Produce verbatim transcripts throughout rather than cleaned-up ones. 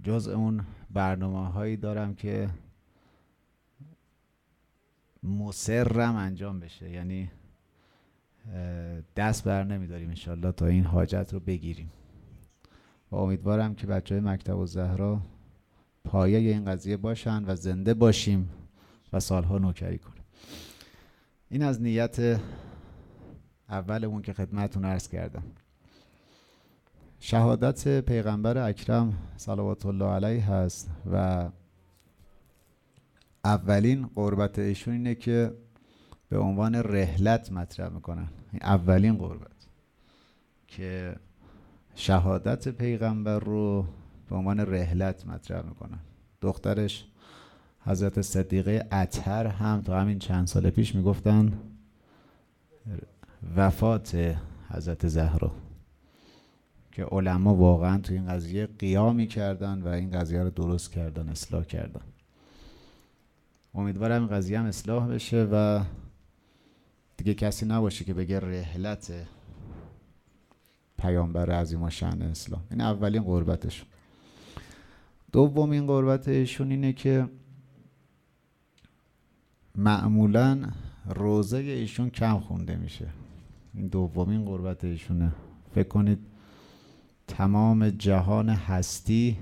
جز اون برنامه هایی دارم که مصرم انجام بشه، یعنی دست بر نمیداریم انشالله تا این حاجت رو بگیریم و امیدوارم که بچه های مکتب الزهرا پایه این قضیه باشن و زنده باشیم و سالها نوکری کنیم. این از نیت اولمون که خدمتتون عرض کردم. شهادت پیغمبر اکرم صلوات الله علیه هست و اولین قربت ایشون اینه که به عنوان رحلت مطرح میکنن. اولین قربت که شهادت پیغمبر رو به عنوان رحلت مطرح میکنن. دخترش حضرت صدیقه اطهر هم تا همین چند سال پیش میگفتن وفات حضرت زهرا، که علما واقعا تو این قضیه قیامی کردن و این قضیه رو درست کردن، اصلاح کردن. امیدوارم این قضیه هم اصلاح بشه و دیگه کسی نباشه که بگه رحلت پیامبر عظیم الشأن اسلام. این اولین قربتش. دومین قربت ایشون اینه که معمولاً روزه ایشون کم خونده میشه. این دومین قربت ایشونه. فکر کنید تمام جهان هستی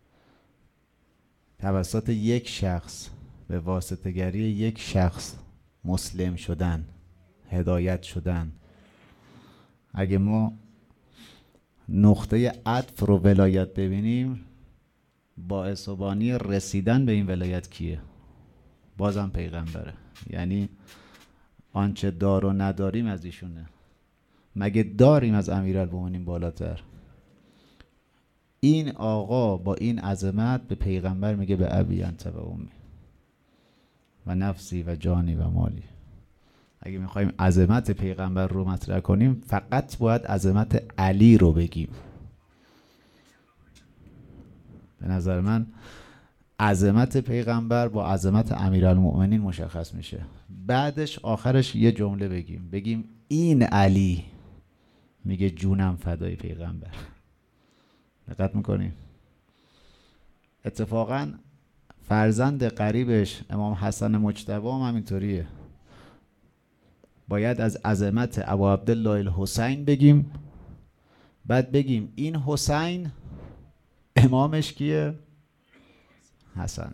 توسط یک شخص به واسطه گری یک شخص مسلم شدن، هدایت شدن. اگه ما نقطه عطف رو ولایت ببینیم، باعث و بانی رسیدن به این ولایت کیه؟ بازم پیغمبره. یعنی آنچه دار و نداریم از ایشونه. مگه داریم از امیرالمومنین بالاتر؟ این آقا با این عظمت به پیغمبر میگه به ابی انت و امی و نفسی و جانی و مالی. اگه میخوایم عظمت پیغمبر رو مطرح کنیم فقط باید عظمت علی رو بگیم. به نظر من عظمت پیغمبر با عظمت امیرالمومنین مشخص میشه. بعدش آخرش یه جمله بگیم بگیم این علی میگه جونم فدای پیغمبر. دقت میکنیم؟ اتفاقا فرزند قریبش امام حسن مجتبی هم همینطوریه. باید از عظمت ابو عبدالله الحسین بگیم، بعد بگیم این حسین امامش کیه؟ حسنه.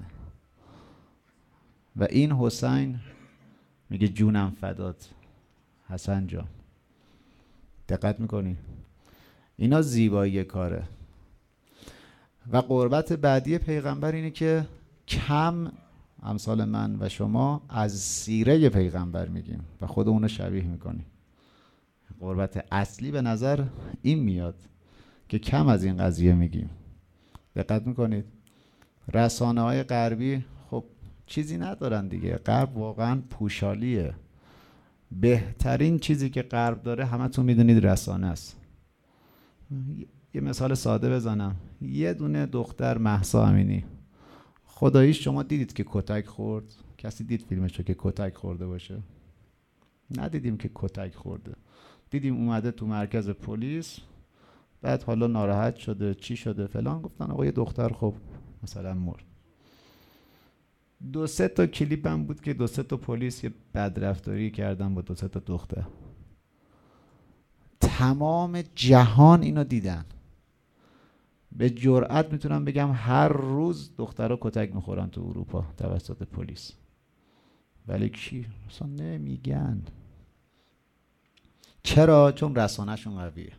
و این حسین میگه جونم فدات حسن جان. دقت میکنی؟ اینا زیبایی کاره. و قربت بعدی پیغمبر اینه که کم امثال من و شما از سیره پیغمبر میگیم و خودمون شبیه میکنیم. قربت اصلی به نظر این میاد که کم از این قضیه میگیم. دقت میکنید؟ رسانه های غربی خب چیزی ندارن دیگه. غرب واقعا پوشالیه. بهترین چیزی که غرب داره همتون میدونید رسانه است. یه مثال ساده بزنم. یه دونه دختر مهسا امینی، خداییش شما دیدید که کتک خورد؟ کسی دید فیلمشو که کتک خورده باشه؟ ندیدیم که کتک خورده. دیدیم اومده تو مرکز پلیس، بعد حالا ناراحت شده چی شده فلان، گفتن آقا یه دختر خب مثلا مرد. دو سه تا کلیپ هم بود که دو سه تا پلیس یه بدرفتاری کردن با دو سه تا دختر. تمام جهان اینو دیدن. به جرئت میتونم بگم هر روز دخترها کتک میخورن تو اروپا توسط پلیس. ولی کی؟ اصلا نمیگن. چرا؟ چون رسانه‌شون قویه.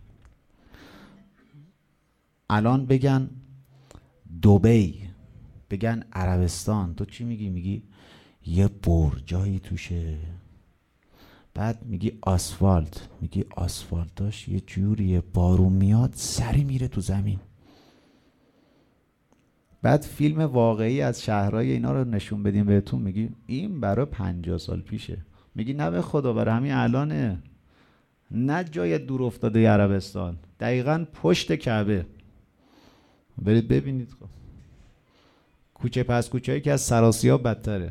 الان بگن دبی، بگن عربستان، تو چی میگی؟ میگی یه برجایی توشه. بعد میگی آسفالت، میگی آسفالتاش یه جوریه بارون میاد سری میره تو زمین. بعد فیلم واقعی از شهرهای اینا رو نشون بدیم بهتون، میگی این برای پنجاه سال پیشه. میگی نه به خدا برای همین الانه. نه جای دور افتاده عربستان، دقیقاً پشت کعبه. برید ببینید. خب کوچه پس کوچه‌ای که از سراسیاب بدتره.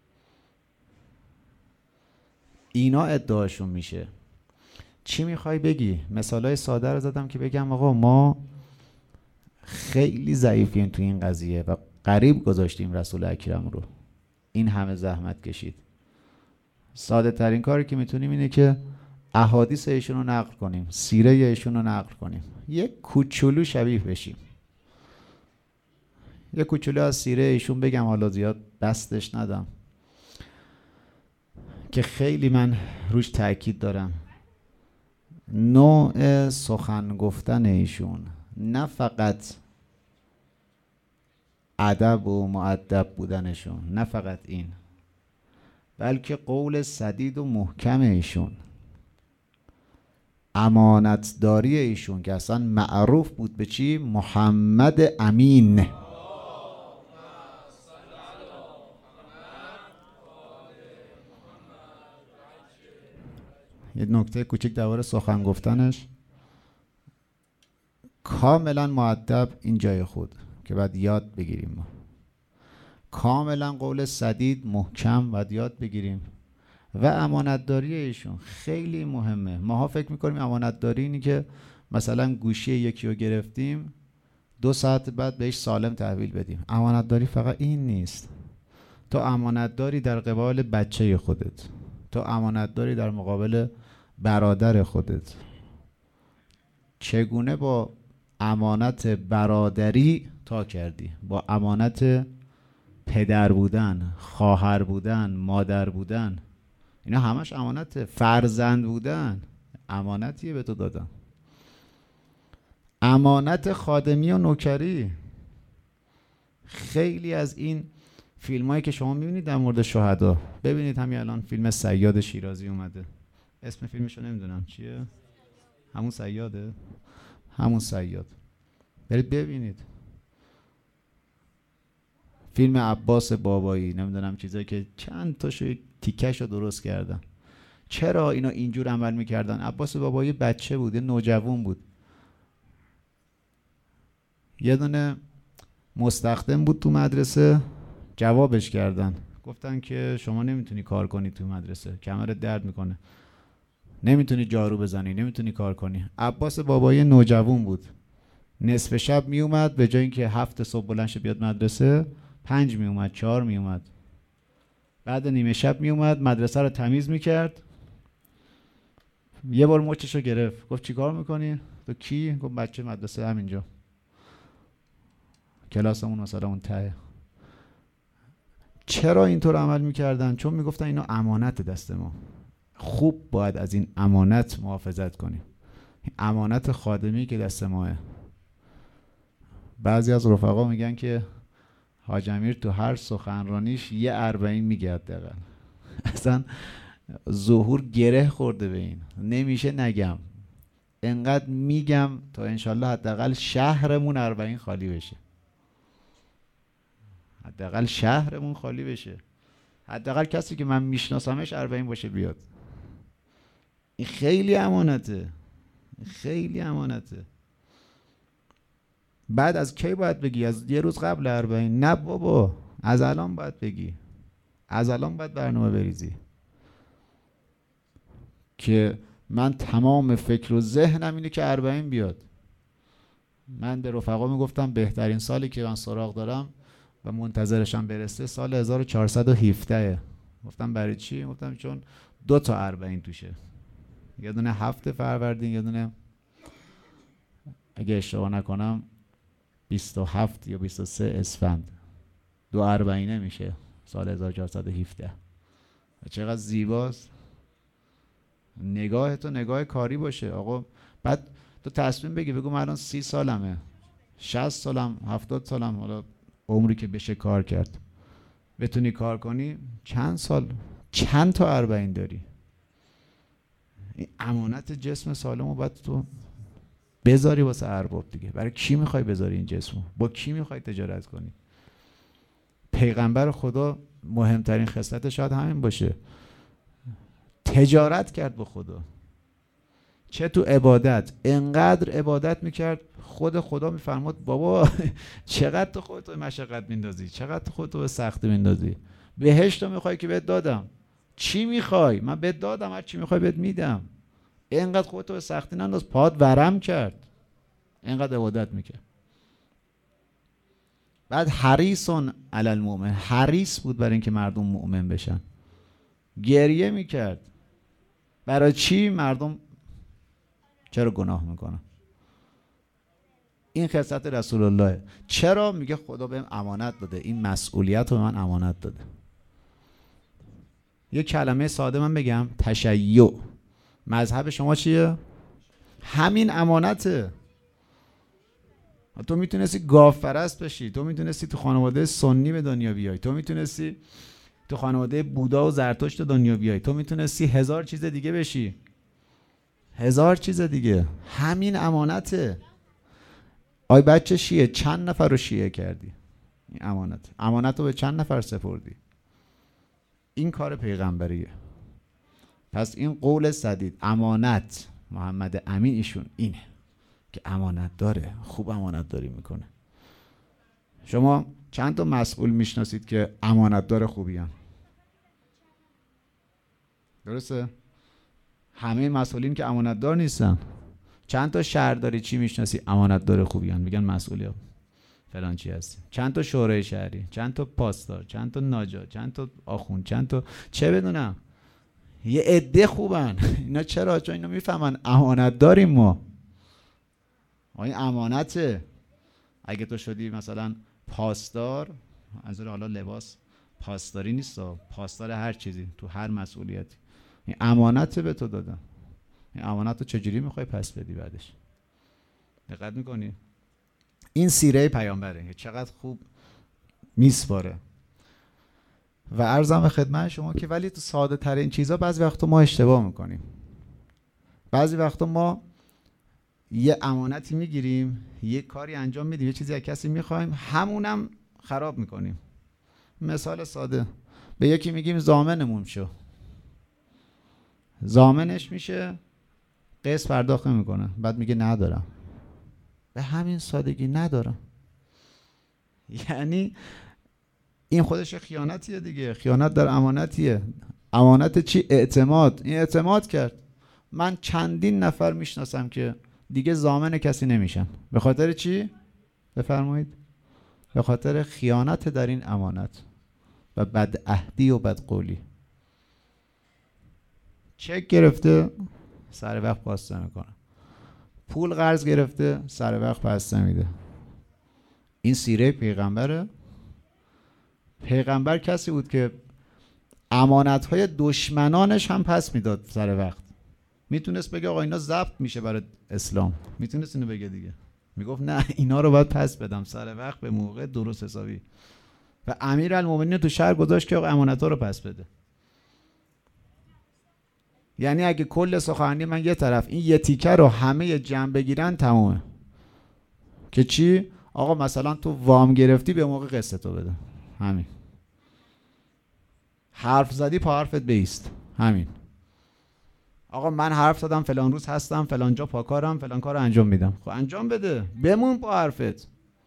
اینا ادعاشون میشه. چی میخوای بگی؟ مثالای ساده رو زدم که بگم آقا ما خیلی ضعیفیم تو این قضیه و قریب گذاشتیم رسول اکرم رو. این همه زحمت کشید. ساده ترین کاری که میتونیم اینه که احادیث ایشون رو نقل کنیم، سیره ایشون رو نقل کنیم، یک کوچولو شبیه بشیم. یک کوچولو از سیره ایشون بگم، حالا زیاد بستش ندم، که خیلی من روش تاکید دارم. نوع سخن گفتن ایشون نه فقط ادب و مؤدب بودنشون، نه فقط این، بلکه قول سدید و محکم ایشون، امانتداری ایشون که اصلا معروف بود به چی؟ محمد امین. یه نکته کوچیک درباره سخن گفتنش، کاملا مؤدب، این جای خود که باید یاد بگیریم ما. کاملا قول سدید محکم باید یاد بگیریم. و امانتداری ایشون خیلی مهمه. ماها فکر میکنیم امانتداری اینی که مثلا گوشی یکی رو گرفتیم دو ساعت بعد بهش سالم تحویل بدیم. امانتداری فقط این نیست. تو امانتداری در قبال بچه خودت، تو امانتداری در مقابل برادر خودت. چگونه با امانت برادری تا کردی، با امانت پدر بودن، خواهر بودن، مادر بودن، اینا همش امانت. فرزند بودن امانتیه به تو دادن. امانت خادمی و نوکری. خیلی از این فیلم هایی که شما میبینید در مورد شهدا، ببینید همین الان فیلم صیاد شیرازی اومده، اسم فیلمشو نمیدونم چیه، همون صیاده، همون صیاد، برید ببینید. فیلم عباس بابایی، نمیدونم چیزایی که چند تاشو تیکشو درست کردن. چرا اینا اینجور عمل میکردن؟ عباس بابایی بچه بود، یه نوجوان بود، یه دونه مستخدم بود تو مدرسه، جوابش کردن، گفتن که شما نمیتونی کار کنی تو مدرسه، کمرت درد میکنه، نمیتونی جارو بزنی، نمیتونی کار کنی. عباس بابایی نوجوان بود، نصف شب میومد، به جای اینکه هفت صبح بلند شه بیاد مدرسه، پنج میومد، چهار میومد، بعد نیمه شب میومد مدرسه رو تمیز میکرد. یه بار مچشو گرفت، گفت چی کار میکنی؟ تو کی؟ گفت بچه مدرسه همینجا، کلاسمون مثلا اون ته. چرا اینطور عمل میکردن؟ چون میگفتن اینا امانت دست ما، خوب باید از این امانت محافظت کنیم. امانت خادمی که دست ماه. بعضی از رفقا میگن که حاج امیر تو هر سخنرانیش یه اربعین میگه حداقل. اصلا ظهور گره خورده به این، نمیشه نگم، انقدر میگم تا انشالله حداقل شهرمون اربعین خالی بشه، حداقل شهرمون خالی بشه، حداقل کسی که من میشناسمش اربعین باشه بیاد. این خیلی امانته، خیلی امانته. بعد از کی باید بگی؟ از یه روز قبل اربعین؟ نه بابا، از الان باید بگی، از الان باید برنامه بریزی که من تمام فکر و ذهنم اینه که اربعین بیاد. من به رفقا میگفتم بهترین سالی که من سراغ دارم و منتظرشم برسه سال هزار و چهارصد و هفده. گفتم برای چی؟ گفتم چون دو تا اربعین توشه، یه دونه هفت فروردین، یه دونه اگه اشتباه نکنم بیست و هفت یا بیست و سه اسفند. دو اربعینه میشه سال هزار و چهارصد و هفده. چقدر زیباست. نگاه تو نگاه کاری باشه آقا. بعد تو تصمیم بگی، بگو من الان سی سالمه، شصت سالم، هفتاد سالم، حالا عمری که بشه کار کرد، بتونی کار کنی، چند سال، چند تا اربعین داری. این امانت جسم سالمو باید تو بذاری واسه ارباب دیگه. برای کی میخوای بذاری این جسمو؟ با کی میخوای تجارت کنی؟ پیغمبر خدا مهمترین خصلت شاید همین باشه، تجارت کرد با خدا. چه تو عبادت، انقدر عبادت میکرد خود خدا میفرماد بابا چقدر تو خودتو مشقت میندازی، چقدر تو خودتو به سختی میندازی، بهشتو میخوای که بهت دادم، چی میخوای؟ من بهت دادم، هر چی میخوای بهت میدم، اینقدر خودتو به سختی ننداز. پاد ورم کرد، اینقدر عبادت میکرد. بعد حریصون علی المؤمن، حریص بود برای اینکه مردم مؤمن بشن، گریه میکرد. برای چی؟ مردم چرا گناه میکنن. این خصلت رسول الله. چرا؟ میگه خدا بهم امانت داده، این مسئولیت رو به من امانت داده. یه کلمه ساده من بگم، تشیع. مذهب شما چیه؟ همین امانته. تو میتونستی گاوپرست بشی، تو میتونستی تو خانواده سنی به دنیا بیای، تو میتونستی تو خانواده بودا و زرتشت دنیا بیای، تو میتونستی هزار چیز دیگه بشی، هزار چیز دیگه. همین امانته. آی بچه شیعه، چند نفر رو شیعه کردی؟ این امانت. امانت رو به چند نفر سپردی؟ این کار پیغمبریه. پس این قول سدید، امانت، محمد امین ایشون اینه که امانت داره، خوب امانت داری میکنه. شما چند تا مسئول میشناسید که امانت دار خوبی هم؟ درسته؟ همه مسئولین که امانت دار نیستن. چند تا شهرداری چی میشناسی امانت دار خوبی هم؟ میگن مسئولی ها فلان چی هستی. چند تا شورای شهری، چند تا پاسدار، چند تا ناجا، چند تا آخوند، چند تا چه بدونم، یه عده خوبن. اینا چرا؟ چون اینا میفهمن امانت داریم ما. این امانته. اگه تو شدی مثلا پاسدار، از حالا لباس پاسداری نیست، پاسدار هر چیزی، تو هر مسئولیتی، این امانته به تو دادن. این امانت رو چجوری میخوای پس بدی بعدش؟ دقت میکنی؟ این سیره پیامبره، چقدر خوب میسپاره. و عرضم به خدمت شما که ولی تو ساده ترین چیزا بعضی وقتا ما اشتباه میکنیم. بعضی وقتا ما یه امانتی میگیریم، یه کاری انجام میدیم، یه چیزی از کسی میخوایم، همونم خراب میکنیم. مثال ساده، به یکی میگیم ضامنمون شو، ضامنش میشه، قسط پرداخت نمیکنه، بعد میگه ندارم. به همین سادگی ندارم. یعنی این خودش خیانتیه دیگه، خیانت در امانتیه. امانت چی؟ اعتماد. این اعتماد کرد. من چندین نفر میشناسم که دیگه ضامن کسی نمیشن. به خاطر چی؟ بفرمایید. به خاطر خیانت در این امانت و بدعهدی و بدقولی. چک گرفته، سر وقت پاس نمیکنه. پول قرض گرفته، سر وقت پس نمیده. این سیره پیغمبره. پیغمبر کسی بود که امانت‌های دشمنانش هم پس میداد سر وقت. میتونست بگه آقا اینا ضبط میشه برای اسلام، میتونست اینو بگه دیگه. میگفت نه، اینا رو باید پس بدم سر وقت، به موقع، درست حسابی. و امیرالمومنین تو شهر گذاشت که آقا امانت‌ها رو پس بده. یعنی اگه کل سخنرانی من یه طرف، این یه تیکه رو همه جمع بگیرن تمومه. که چی؟ آقا مثلا تو وام گرفتی به موقع قسطتو بده. همین. حرف زدی پا حرفت بیست. همین. آقا من حرف زدم فلان روز هستم، فلان جا پاکارم، فلان کارو انجام میدم. خب انجام بده. بمون پا حرفت.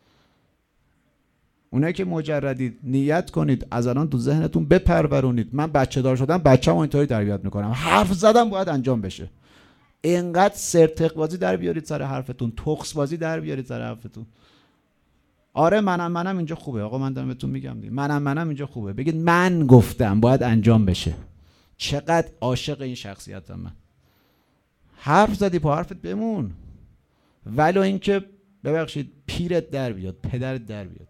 اونایی که مجردید نیت کنید از الان تو ذهنتون بپرورونید من بچه دار شدم، بچه‌مو اینطوری تربیت میکنم. حرف زدم باید انجام بشه. اینقدر سرتق بازی در بیارید سر حرفتون، تخس بازی در بیارید سر حرفتون. آره منم منم اینجا خوبه. آقا من دارم بهتون میگم دیگه. منم منم اینجا خوبه. بگید من گفتم باید انجام بشه. چقدر عاشق این شخصیتم من. حرف زدی پا حرفت بمون. ولو اینکه ببخشید پیرت در بیاد، پدرت در بیاد.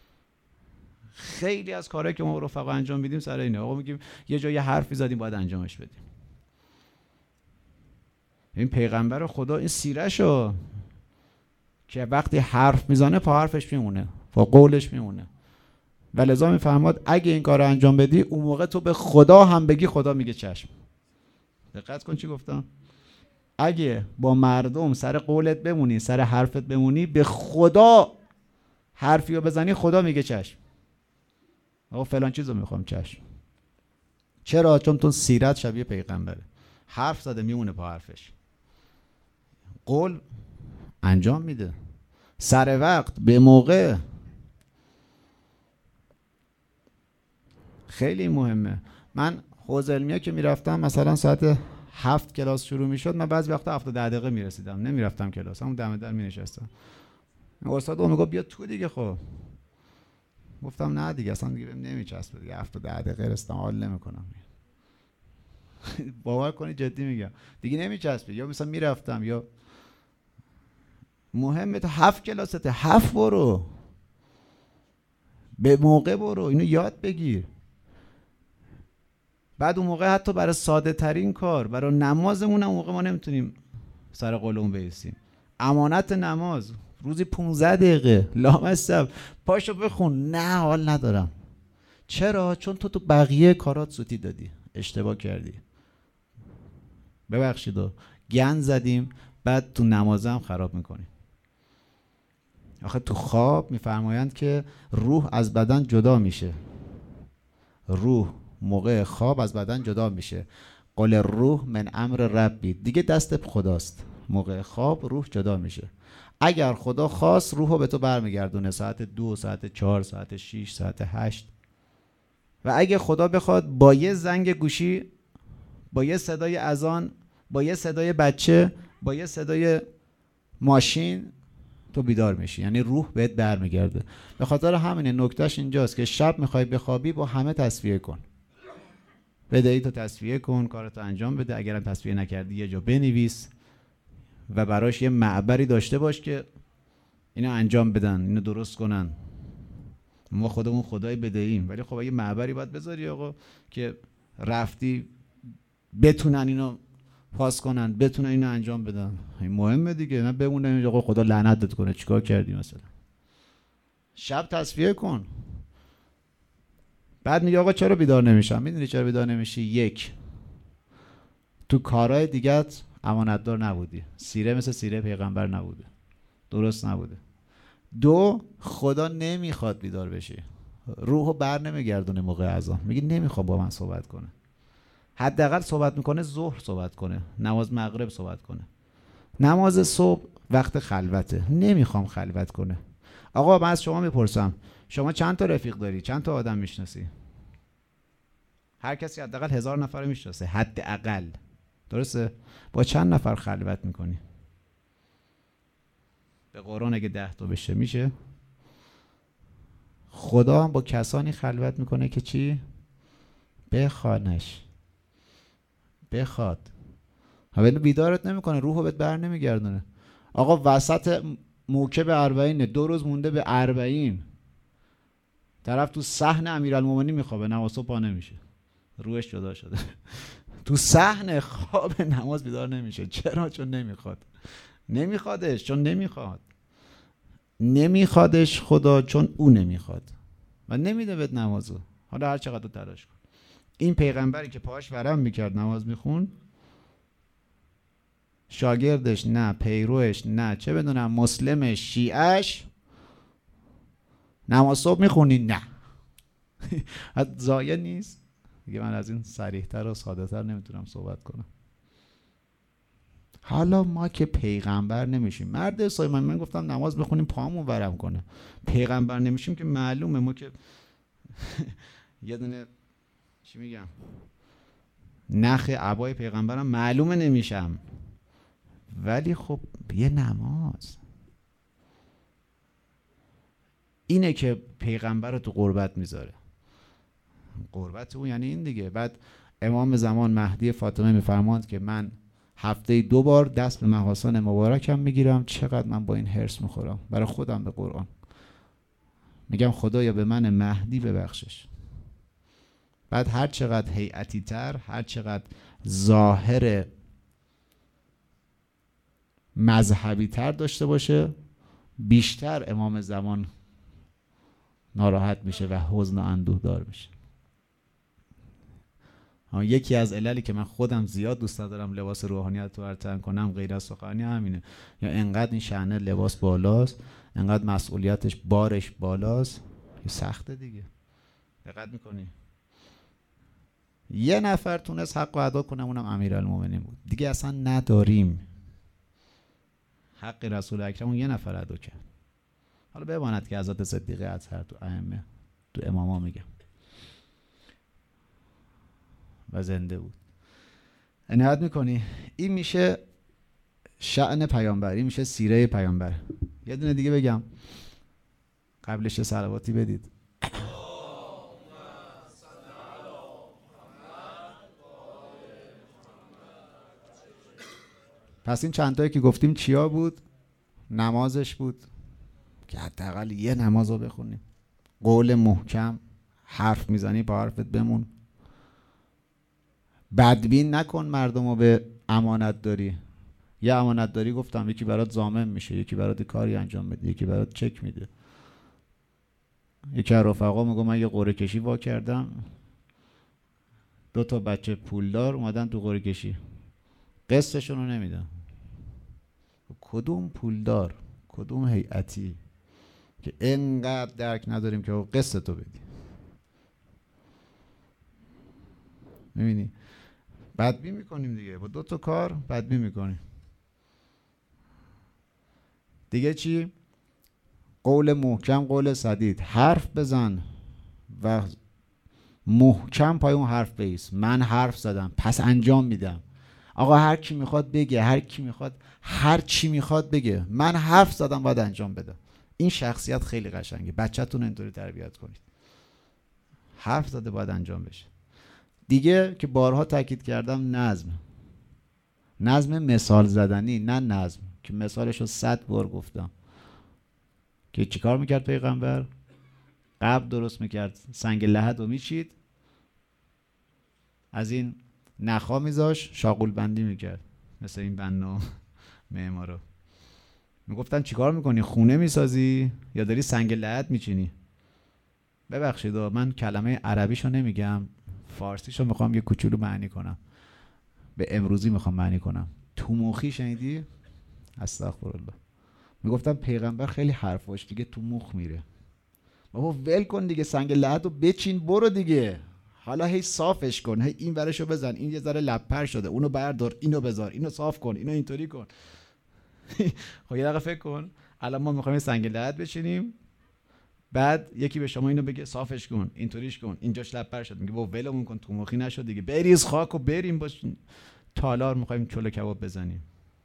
خیلی از کارهایی که ما رفقا انجام میدیم سر اینه. آقا میگیم یه جایی حرفی زدیم باید انجامش بدیم. این پیغمبر خدا این سیره‌شو که وقتی حرف میزنه پا حرفش میمونه، پا قولش میمونه. ولذا میفهماد اگه این کارو انجام بدی اون موقع تو به خدا هم بگی خدا میگه چشم. دقت کن چی گفتم. اگه با مردم سر قولت بمونی، سر حرفت بمونی، به خدا حرفیو بزنی خدا میگه چشم. آقا فلان چیزو میخوام، چشم. چرا؟ چون تو سیرت شبیه پیغمبره. حرف زده میمونه پا حرفش. قول انجام میده. سر وقت، به موقع. خیلی مهمه. من حوزه علمیه که میرفتم مثلا ساعت هفت کلاس شروع میشد، من بعضی وقتا هفت و ده دقیقه میرسیدم، نمیرفتم کلاس، همون دم در مینشستم. استاد میگفت بیا تو دیگه. خب گفتم نه دیگه اصلا دیگه بهم نمیچسبه دیگه، هفت تا ده دقیقه استعمال نمیکنم. باور کنید جدی میگم دیگه نمیچسبه. یا مثلا میرفتم، یا مهمه تو هفت کلاسته، هفت برو به موقع برو، اینو یاد بگیر. بعد اون موقع حتی برای ساده ترین کار، برای نمازمون هم موقع ما نمیتونیم سر قولمون بیستیم. امانت نماز روزی پونزده دقیقه لامصب پاشو بخون. نه حال ندارم. چرا؟ چون تو تو بقیه کارات سوتی دادی، اشتباه کردی، ببخشید و گند زدیم، بعد تو نمازم خراب میکنیم. آخه تو خواب میفرمایند که روح از بدن جدا میشه. روح موقع خواب از بدن جدا میشه. قل روح من امر ربی، دیگه دست خداست. موقع خواب روح جدا میشه. اگر خدا خواست روحو به تو برمیگردونه ساعت دو، ساعت چهار، ساعت شیش، ساعت هشت. و اگه خدا بخواد با یه زنگ گوشی، با یه صدای اذان، با یه صدای بچه، با یه صدای ماشین تو بیدار میشی. یعنی روح بهت برمیگرده. به خاطر همینه نکتهش اینجاست که شب میخوای بخوابی با همه تصفیه کن. بدهی تو تصفیه کن، کارتو انجام بده. اگرم تصفیه نکردی یه جا بنویس و براش یه معبری داشته باش که اینو انجام بدن، اینو درست کنن. ما خودمون خدای بدهیم، ولی خب اگه معبری باید بذاری آقا که رفتی بتونن اینو پاس کنن، بتونن اینو انجام بدن. این مهمه دیگه. نه بمونه آقا خدا لعنتت کنه چیکار کردی مثلا. شب تصفیه کن. بعد میگه آقا چرا بیدار نمیشم؟ میدونی چرا بیدار نمیشی؟ یک، تو کارهای دیگت امانتدار نبودی. سیره مثل سیره پیغمبر نبوده، درست نبوده. دو، خدا نمیخواد بیدار بشی. روحو بر نمیگردونه موقع اذان. میگه نمیخوام با من صحبت کنه. حداقل صحبت میکنه ظهر صحبت کنه، نماز مغرب صحبت کنه، نماز صبح وقت خلوته. نمیخوام خلوت کنه. آقا من از شما میپرسم شما چند تا رفیق داری؟ چند تا آدم میشناسی؟ هر کسی حداقل هزار نفر میشناسه حداقل، درسته؟ با چند نفر خلوت میکنی؟ به قرآن اگه ده تا بشه میشه؟ خدا هم با کسانی خلوت میکنه که چی؟ بخوانش، بخواد. حالا بیدارت نمیکنه، روحو بهت بر نمیگردونه. آقا وسط موکب اربعینه، دو روز مونده به اربعین، طرف تو صحن امیرالمومنین میخوابه، نماز صبح پا نمیشه، روحش جدا شده. تو صحن خواب نماز بیدار نمیشه. چرا؟ چون نمیخواد. نمیخوادش چون نمیخواد. نمیخوادش خدا چون او نمیخواد و نمیده بهت نمازو. حالا هر چقدر تلاش کن. این پیغمبری که پاهاش ورم میکرد نماز میخون، شاگردش نه، پیروش نه، چه بدونم مسلمش، شیعش، نماز صبح میخونی؟ نه. ضایع نیست دیگه. من از این صریح‌تر و ساده‌تر نمیتونم صحبت کنم. حالا ما که پیغمبر نمیشیم، مرد حسابی من, من گفتم نماز بخونیم پامون ورم کنه، پیغمبر نمیشیم که معلومه ما که یه دونه چی میگم نخ عبای پیغمبرم معلومه نمیشم. ولی خب یه نماز اینه که پیغمبر رو تو قربت میذاره. قربت اون یعنی این دیگه. بعد امام زمان مهدی فاطمه میفرماند که من هفته دو بار دست به محاسن مبارکم میگیرم. چقدر من با این هرس میخورم برای خودم به قرآن. میگم خدایا به من مهدی ببخشش. بعد هر چقدر هیئتی تر، هر چقدر ظاهر مذهبی تر داشته باشه، بیشتر امام زمان ناراحت میشه و حزن و اندوه دار میشه. یکی از عللی که من خودم زیاد دوست دارم لباس روحانیت رو ارتن کنم غیر از سخنی همینه. یا انقدر این شأن لباس بالاست، انقدر مسئولیتش بارش بالاست، سخته دیگه. دقت میکنی؟ یه نفر تونست حق رو ادا کنه، اونم امیرالمومنین بود. دیگه اصلا نداریم. حق رسول اکرم اون یه نفر ادا کرد. حالا بماند که حضرت صدیقه اطهر تو ائمه، تو اماما میگم و زنده بود. عنایت میکنی؟ این میشه شأن پیامبر، این میشه سیره پیامبر. یه دونه دیگه بگم قبلش صلواتی بدید. پس این چند تایی که گفتیم چیا بود؟ نمازش بود که حداقل یه نماز رو بخونیم. قول محکم، حرف میزنی با حرفت بمون. بدبین نکن مردم رو به امانت داری. یه امانت داری گفتم یکی برات ضامن میشه، یکی برات کاری انجام میده، یکی برات چک میده. یکی از رفقا میگه من یه قرعه کشی وا کردم، دو تا بچه پولدار اومدن تو قرعه کشی، قسطشون رو نمیدن. کدوم پولدار، کدوم هیئتی که اینقدر درک نداریم که قسط تو بدی؟ میبینی بدبین میکنیم دیگه، با دو تا کار بدبین میکنیم. دیگه چی؟ قول محکم، قول سدید. حرف بزن و محکم پای اون حرف بایست. من حرف زدم پس انجام میدم. آقا هر کی میخواد بگه، هر کی میخواد هر چی میخواد بگه، من حرف زدم باید انجام بدم. این شخصیت خیلی قشنگه. بچه‌تون اینطوری تربیت کنید. حرف زده باید انجام بشه. دیگه که بارها تاکید کردم، نظم. نظم مثال زدنی، نه نظم که مثالشو صد بار گفتم. که چیکار میکرد پیغمبر؟ قبل درست میکرد، سنگ لحد رو میچید، از این نخا میذاش، شاغول بندی میکرد، مثل این بنا معمارا. میگفتن چیکار میکنی؟ خونه میسازی یا داری سنگ لحد میچینی؟ ببخشید من کلمه عربیشو نمیگم، فارسیشو میخوام یه کوچولو معنی کنم، به امروزی میخوام معنی کنم. تو مخی شنیدی؟ استغفرالله. میگفتم پیغمبر خیلی حرفاش دیگه تو مخ میره. بابا ول کن دیگه، سنگ لحد رو بچین برو دیگه. حالا هی صافش کن، هی این ورشو بزن، این یه ذره لپر شده، اونو بردار، اینو بذار، اینو صاف کن، اینو اینطوری کن. خب یه دقیقه فکر کن، الان ما میخوایم سنگ لحد بچینیم، بعد یکی به شما اینو بگه صافش کن، اینطوریش کن، اینجاش لپر شد، میگه بابا ولمون کن، تو مخی نشد دیگه، بریز خاک و بریم باش تالار میخوایم چلو کباب بزنیم.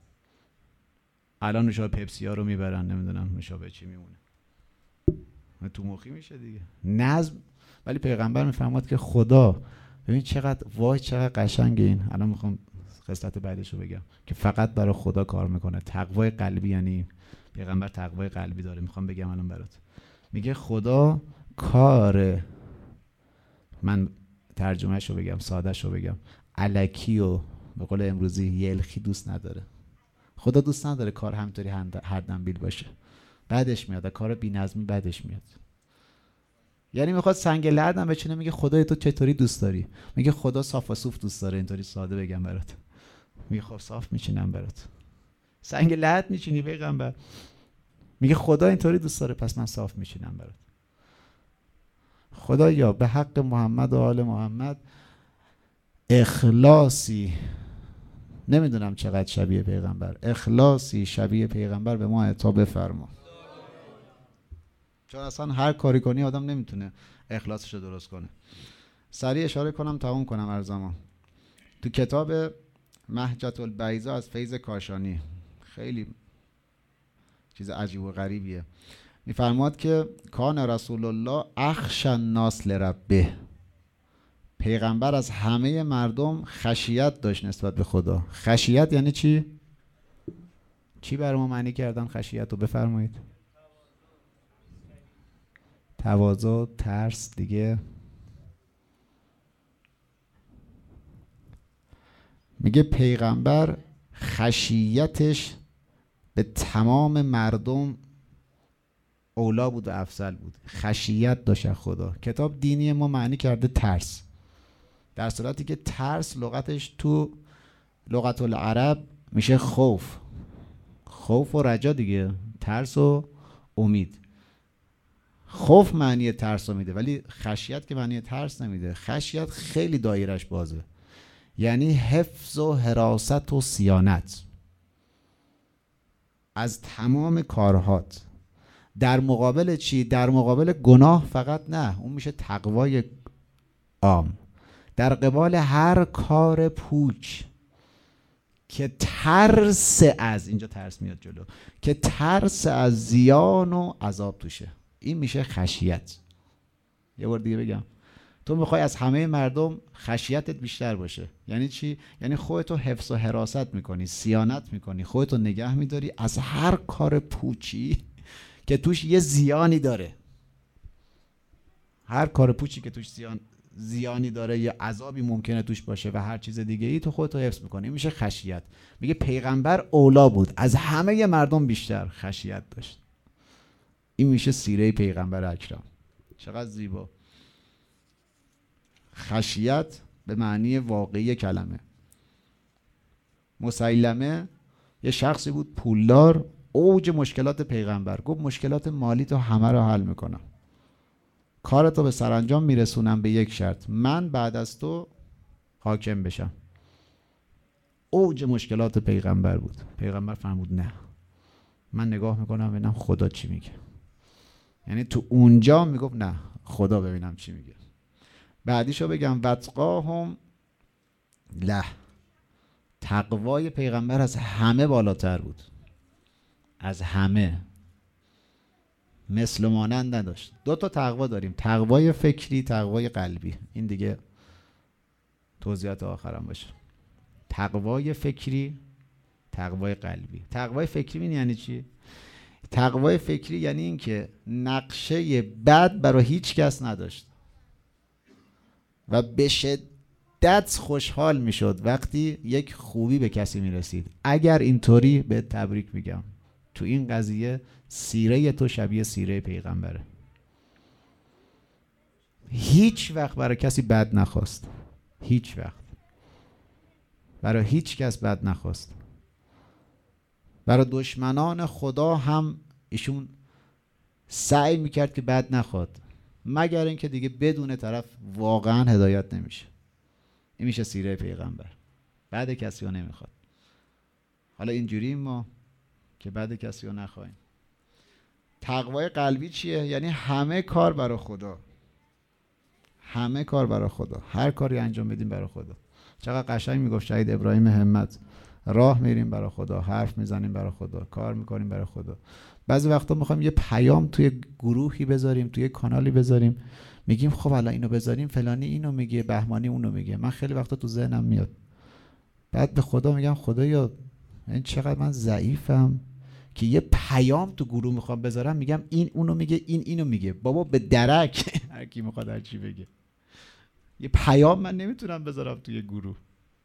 الان نوشابه پپسی ها رو میبرن، نمیدونم نوشابه چی میمونه، تو مخی میشه دیگه. نظم. ولی پیغمبر میفرماد که خدا، ببین چقدر وای چقدر قشنگه این. الان میخوام قسمت بعدش رو بگم که فقط برای خدا کار میکنه. تقوای قلبی یعنی پیغمبر تقوای قلبی داره. میخوام بگم الان برات. میگه خدا کار، من ترجمهش رو بگم، سادهش رو بگم، الکی و به قول امروزی یلخی دوست نداره. خدا دوست نداره کار همطوری هر دنبیل باشه، بعدش میاد. کار بی‌نظمی بعدش میاد. یعنی میخواد سنگ لحد هم بچینه، میگه خدای تو چطوری دوست داری؟ میگه خدا صاف و صوف دوست داره. اینطوری ساده بگم برات، میگه خب صاف میچینم برات. سنگ لحد میچینی پیغمبر؟ میگه خدا اینطوری دوست داره پس من صاف میچینم برات. خدایا به حق محمد و آل محمد اخلاصی، نمیدونم چقدر شبیه پیغمبر، اخلاصی شبیه پیغمبر به ما عطا بفرما. چون اصلا هر کاری کنی آدم نمیتونه اخلاصش رو درست کنه. سریع اشاره کنم تموم کنم ارزما. تو کتاب مهجة البیضاء از فیض کاشانی، خیلی چیز عجیب و غریبیه، میفرماد که کان رسول الله اخشى الناس لربه. پیغمبر از همه مردم خشیت داشت نسبت به خدا. خشیت یعنی چی؟ چی برای ما معنی کردن خشیت رو؟ بفرمایید. تواضع، ترس دیگه. میگه پیغمبر خشیتش به تمام مردم اولا بود و افضل بود. خشیت داشت خدا. کتاب دینی ما معنی کرده ترس، در صورتی که ترس لغتش تو لغت العرب میشه خوف. خوف و رجا دیگه، ترس و امید. خوف معنی ترس رو میده ولی خشیت که معنی ترس نمیده. خشیت خیلی دایرش بازه، یعنی حفظ و حراست و صیانت از تمام کارهات. در مقابل چی؟ در مقابل گناه فقط نه، اون میشه تقوای عام. در قبال هر کار پوچ که ترس از، اینجا ترس میاد جلو، که ترس از زیان و عذاب توشه، این میشه خشیت. یه بار دیگه بگم، تو میخوای از همه مردم خشیتت بیشتر باشه. یعنی چی؟ یعنی خودتو حفظ و حراست میکنی، صیانت میکنی، خودتو نگه میداری از هر کار پوچی که توش یه زیانی داره. هر کار پوچی که توش زیان زیانی داره، یه عذابی ممکنه توش باشه و هر چیز دیگه ای، تو خودتو حفظ میکنی. میشه خشیت. میگه پیغمبر اولا بود، از همه مردم بیشتر خشیت داشت. این میشه سیره پیغمبر اکرم. چقدر زیبا. خشیت به معنی واقعی کلمه. مسیلمه یه شخصی بود پولدار، اوج مشکلات پیغمبر. گفت مشکلات مالی تو همه رو حل میکنم، کارتو به سرانجام میرسونم به یک شرط، من بعد از تو حاکم بشم. اوج مشکلات پیغمبر بود. پیغمبر فرمود نه، من نگاه میکنم ببینم خدا چی میگه. یعنی تو اونجا میگفت نه، خدا ببینم چی میگه. بعدیشو بگم، واتقاهم له. تقوای پیغمبر از همه بالاتر بود، از همه. مثل مانند نداشت. دو تا تقوا داریم، تقوای فکری، تقوای قلبی. این دیگه توضیحات آخرم باشه. تقوای فکری، تقوای قلبی. تقوای فکری یعنی چی؟ تقوای فکری یعنی این که نقشه بد برای هیچ کس نداشت و به شدت خوشحال میشد وقتی یک خوبی به کسی میرسید. اگر اینطوری به تبریک میگم، تو این قضیه سیره تو شبیه سیره پیغمبره. هیچ وقت برای کسی بد نخواست، هیچ وقت برای هیچ کس بد نخواست. برای دشمنان خدا هم ایشون سعی میکرد که بد نخواد، مگر اینکه دیگه بدون طرف واقعا هدایت نمیشه. این میشه سیره پیغمبر. بعد کسی رو نمیخواد. حالا اینجوری ما که بعد کسی رو نخواهیم. تقوای قلبی چیه؟ یعنی همه کار برای خدا، همه کار برای خدا، هر کاری انجام بدیم برای خدا. چقدر قشنگ میگفت شهید ابراهیم همت، راه میریم برای خدا، حرف میزنیم برای خدا، کار میکنیم برای خدا. بعضی وقتا میخوایم یه پیام توی گروهی بذاریم، توی کانالی بذاریم، میگیم خب الان اینو بذاریم، فلانی اینو میگه، بهمانی اونو میگه. من خیلی وقتا تو ذهنم میاد، بعد به خدا میگم خدایا این چقدر من ضعیفم که یه پیام تو گروه میخوام بذارم، میگم این اونو میگه، این اینو میگه. بابا به درک هر کی میخواد هر چی بگه. یه پیام من نمیتونم بذارم توی گروه.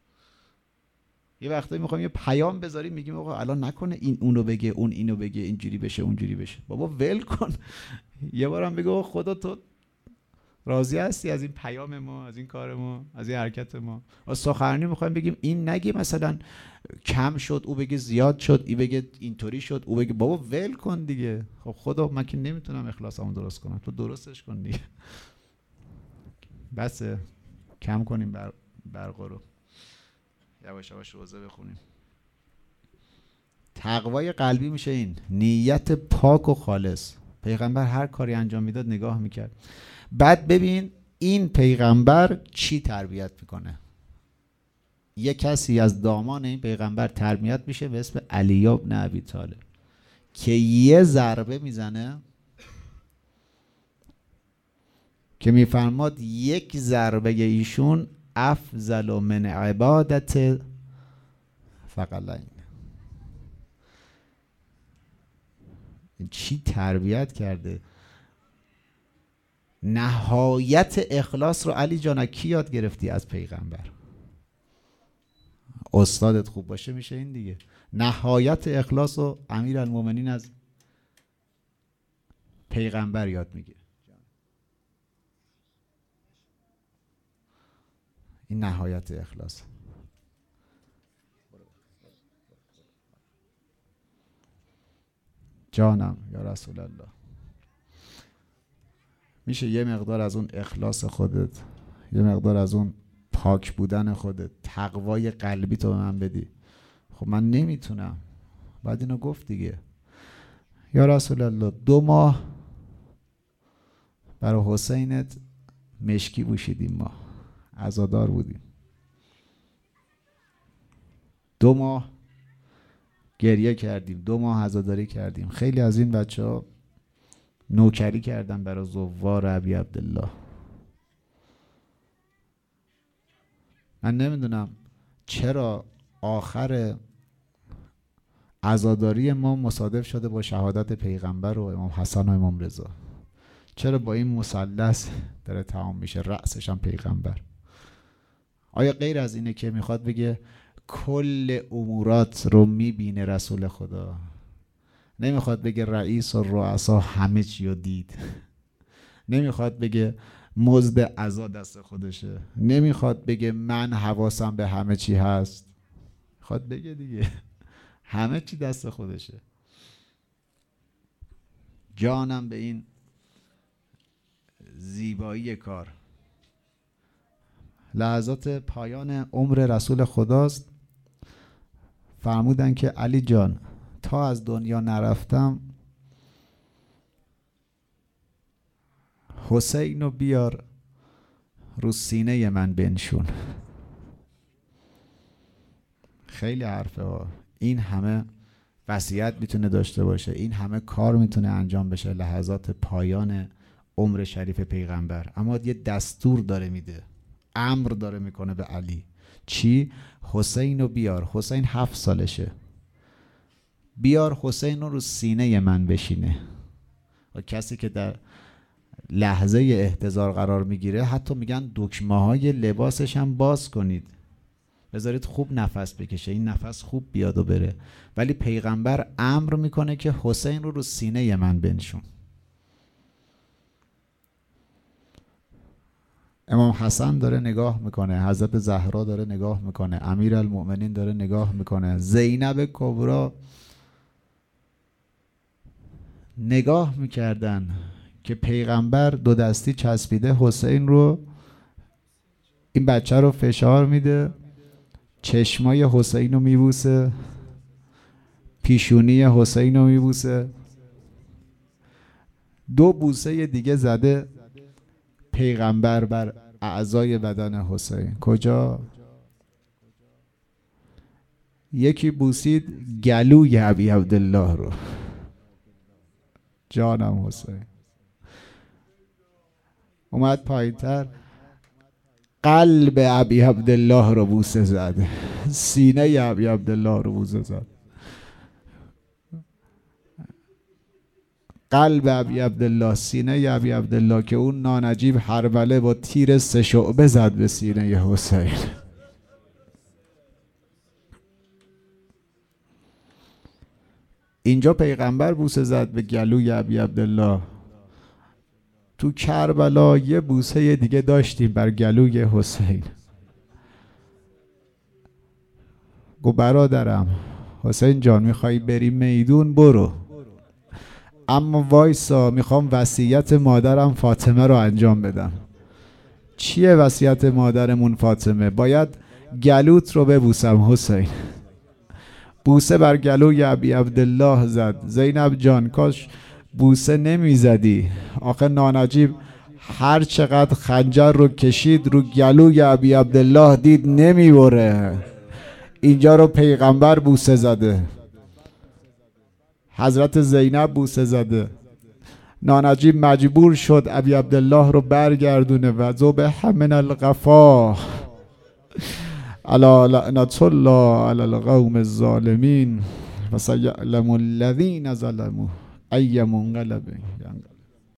یه وقتایی میخوام یه پیام بذاریم، میگیم آقا الان نکنه این اونو بگه، اون اینو بگه، اینجوری بشه اونجوری بشه. بابا ول کن. یه بارم بگو خدا تو راضی هستی از این پیام ما، از این کار ما، از این حرکت ما؟ و سخنرانی میخوایم بگیم این نگی مثلا کم شد، او بگه زیاد شد، این بگه اینطوری شد، او بگه. بابا ول کن دیگه. خب خدا من که نمیتونم اخلاصمو درست کنم، تو درستش کن دیگه. بس کم کنیم بر برق رو، یواش یواش روزه بخونیم. تقوای قلبی میشه این نیت پاک و خالص. پیغمبر هر کاری انجام میداد نگاه میکرد. بعد ببین این پیغمبر چی تربیت میکنه. یه کسی از دامان این پیغمبر تربیت میشه به اسم علی بن ابی طالب که یه ضربه میزنه که میفرماد یک ضربه ایشون افضل من عبادت ثقلین. این چی تربیت کرده. نهایت اخلاص رو علی جان کی یاد گرفتی؟ از پیغمبر. استادت خوب باشه میشه این دیگه. نهایت اخلاص رو امیرالمومنین از پیغمبر یاد میگه. این نهایت اخلاص. جانم یا رسول الله، میشه یه مقدار از اون اخلاص خودت، یه مقدار از اون پاک بودن خودت، تقوای قلبی تو به من بدی؟ خب من نمیتونم. بعد اینو گفت دیگه. یا رسول الله دو ماه برای حسینت مشکی پوشیدیم، ما عزادار بودیم، دو ماه گریه کردیم، دو ماه عزاداری کردیم. خیلی از این بچه ها نوکری کردن برای زوار ابی عبدالله. من نمیدونم چرا آخر عزاداری ما مصادف شده با شهادت پیغمبر و امام حسن و امام رضا. چرا با این مثلث داره تمام میشه، رأسش هم پیغمبر؟ آیا غیر از اینه که میخواد بگه کل امورات رو میبینه رسول خدا؟ نمیخواد بگه رئیس و رؤسا همه چی رو دید؟ نمیخواد بگه مزد عزا دست خودشه؟ نمیخواد بگه من حواسم به همه چی هست؟ میخواد بگه دیگه همه چی دست خودشه. جانم به این زیبایی کار. لحظات پایان عمر رسول خداست. فرمودن که علی جان تا از دنیا نرفتم حسین رو بیار رو سینه من بنشون. خیلی حرفه ها. این همه وصیت میتونه داشته باشه، این همه کار میتونه انجام بشه لحظات پایان عمر شریف پیغمبر، اما یه دستور داره میده، امر داره میکنه به علی. چی؟ حسین رو بیار. حسین هفت سالشه. بیار حسین رو رو سینه من بشینه. و کسی که در لحظه احتضار قرار میگیره حتی میگن دکمه های لباسش هم باز کنید، بذارید خوب نفس بکشه، این نفس خوب بیاد و بره. ولی پیغمبر امر میکنه که حسین رو رو سینه من بنشون. امام حسن داره نگاه میکنه، حضرت زهرا داره نگاه میکنه، امیرالمؤمنین داره نگاه میکنه، زینب کبرا نگاه میکردن که پیغمبر دو دستی چسبیده حسین رو، این بچه رو فشار میده، چشمای حسین رو میبوسه، پیشونی حسین رو میبوسه. دو بوسه دیگه زده پیغمبر بر اعضای بدن حسین. کجا؟ یکی بوسید گلوی ابی عبدالله رو. جانم حسین. اومد پایین‌تر قلب ابی عبدالله رو بوسه زد، سینه ابی عبدالله رو بوسه زد. قلب ابی عبدالله، سینه ابی عبدالله، که اون نانجیب هربله با تیر سه شعبه زد به سینه حسین. اینجا پیغمبر بوسه زد به گلوی ابی عبدالله. تو کربلا یه بوسه دیگه داشتیم بر گلوی حسین. گو برادرم حسین جان، میخوای بری میدون برو، اما وایسا میخوام وصیت مادرم فاطمه رو انجام بدم. چیه وصیت مادرمون فاطمه؟ باید گلوت رو ببوسم حسین. بوسه بر گلوی ابی عبدالله زد. زینب جان کاش بوسه نمی زدی، آخه نانجیب هر چقدر خنجر رو کشید رو گلوی ابی عبدالله دید نمی بره. اینجا رو پیغمبر بوسه زده، حضرت زینب بوسه زده. نانجیب مجبور شد ابی عبدالله رو برگردونه و ذبح من القفا الا لعنت الله علی القوم الظالمین و سیعلم الذین ظلموا ای منقلب.